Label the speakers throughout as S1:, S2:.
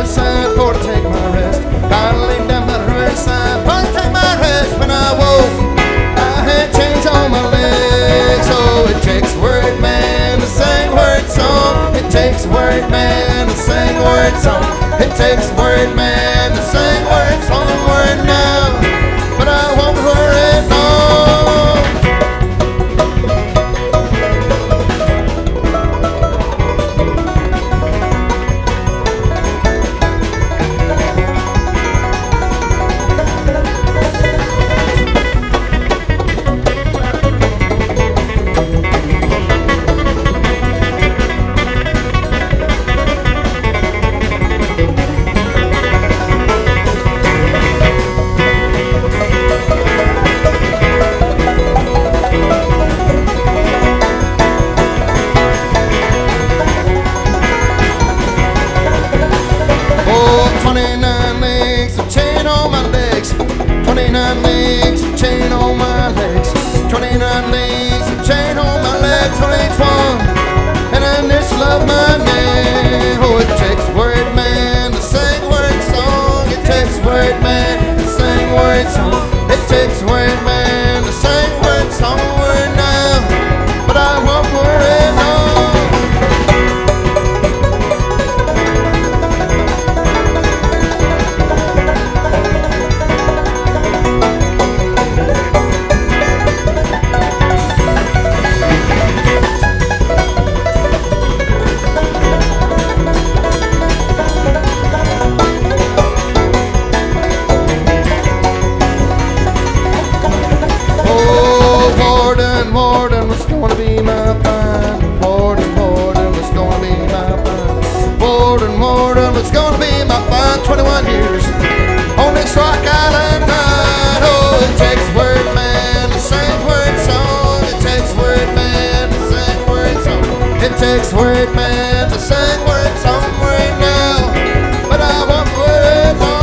S1: riverside for to take my rest. I laid down by the riverside for to take my rest. When I woke, I had chains on my legs. Oh, it takes a word man to sing word song. It takes a word man to sing word song. It takes a word man to sing word song. Word now, but I won't worry no. It takes a word man to sing word song. Word now, but I won't worry no. Warden was gonna be my fine. Warden was gonna be my fine. Warden was gonna be my fine. 21 years on this Rock Island night. Oh, it takes a word man to sing word song. It takes a word man to sing word song. It takes a word man to sing word song right now, but I won't worry long.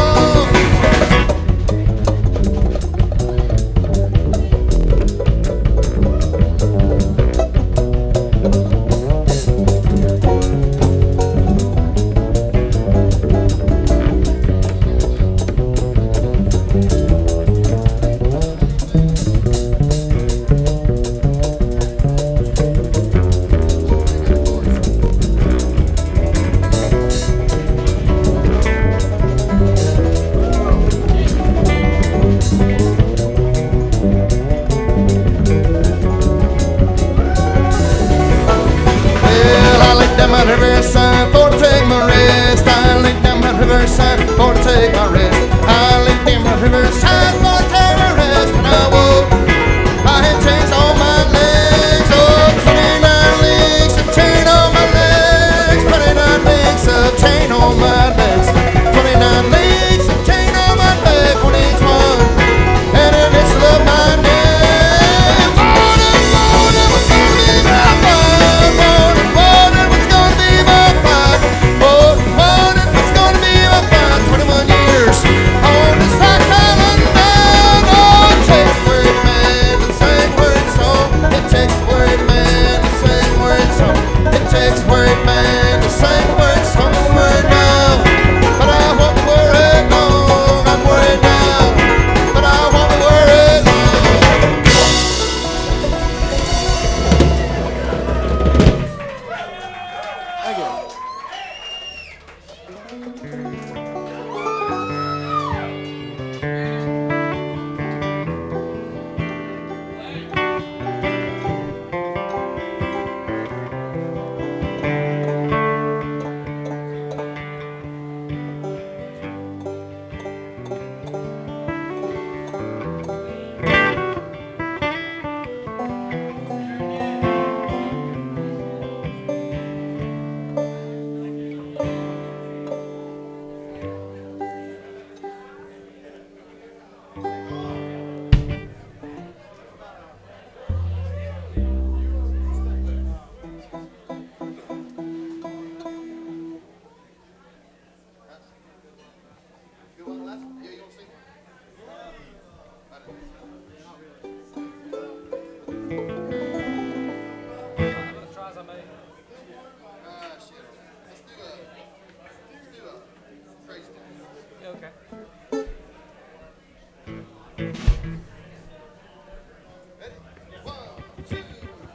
S1: Riverside for to take my rest. I laid down by the riverside for to take my rest. I laid down by the riverside for to take my rest. When I woke, I had chains on my legs. Oh, 29 links of chain on my legs. 29 links of chain on my legs. 29 links of chain on my legs. On each one, and then it's love my name. Warden was gonna be my fun. Warden was gonna be my fun. Warden was gonna be my fun. 21 years on this Rock Island night. Oh, it takes a word man to sing word song. It takes a word man to sing word song. It takes a word man to sing word song. Word now, but I won't worry long. I'm worried now, but I won't worry long. Thank you.